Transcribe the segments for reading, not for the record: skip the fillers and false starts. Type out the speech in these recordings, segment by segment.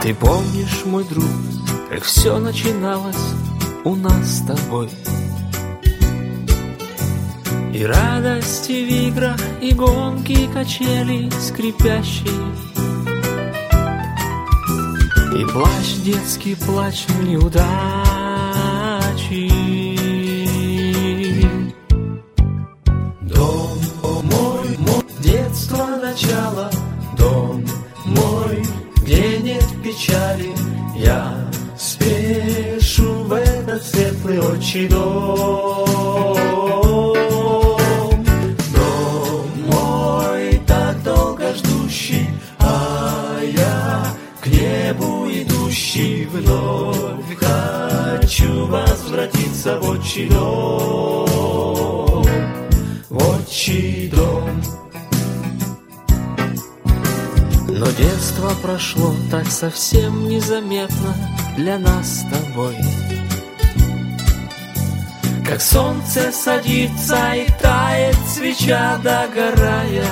Ты помнишь, мой друг, как все начиналось у нас с тобой? И радости в играх, и гонки, качели скрипящие, и плач, детский плач неудачи. Дом мой, мой, детство, начало, дом мой, где нет печали, я спешу в этот светлый отчий дом. Дом мой, так долго ждущий, а я к небу идущий, вновь хочу возвратиться в отчий дом, в отчий дом. Но детство прошло так совсем незаметно для нас с тобой. Как солнце садится и тает свеча, догорая,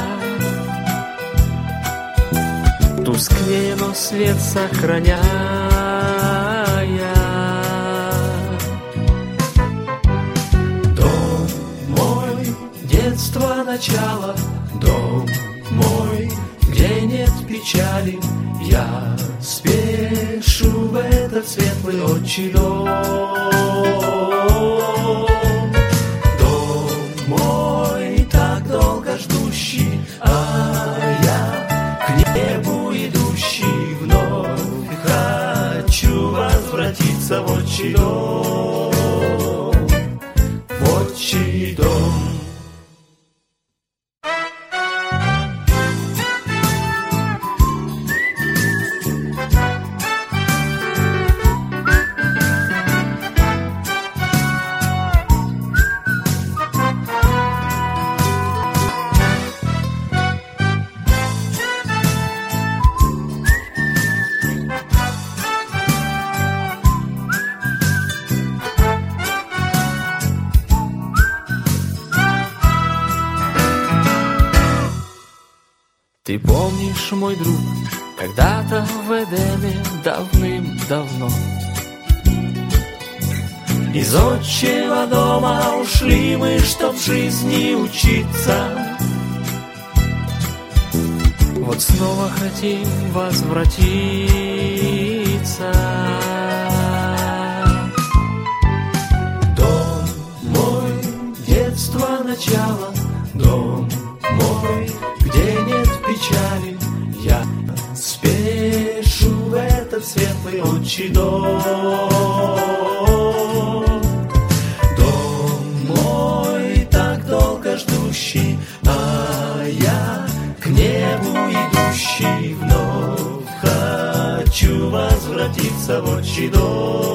тускнее, но свет сохраняя. Дом мой, детство, начало, дом мой, где нет печали, я спешу в этот светлый отчий дом. Дом мой, так долго ждущий, а я к небу идущий, вновь хочу возвратиться в отчий дом, в отчий дом. Ты помнишь, мой друг, когда-то в Эдеме давным-давно из отчего дома ушли мы, чтоб жизни учиться. Вот снова хотим возвратиться. Дом мой, детство, начало, дом мой, где нет печали, я спешу в этот светлый отчий дом. Дом мой, так долго ждущий, а я к небу идущий, вновь хочу возвратиться в отчий дом.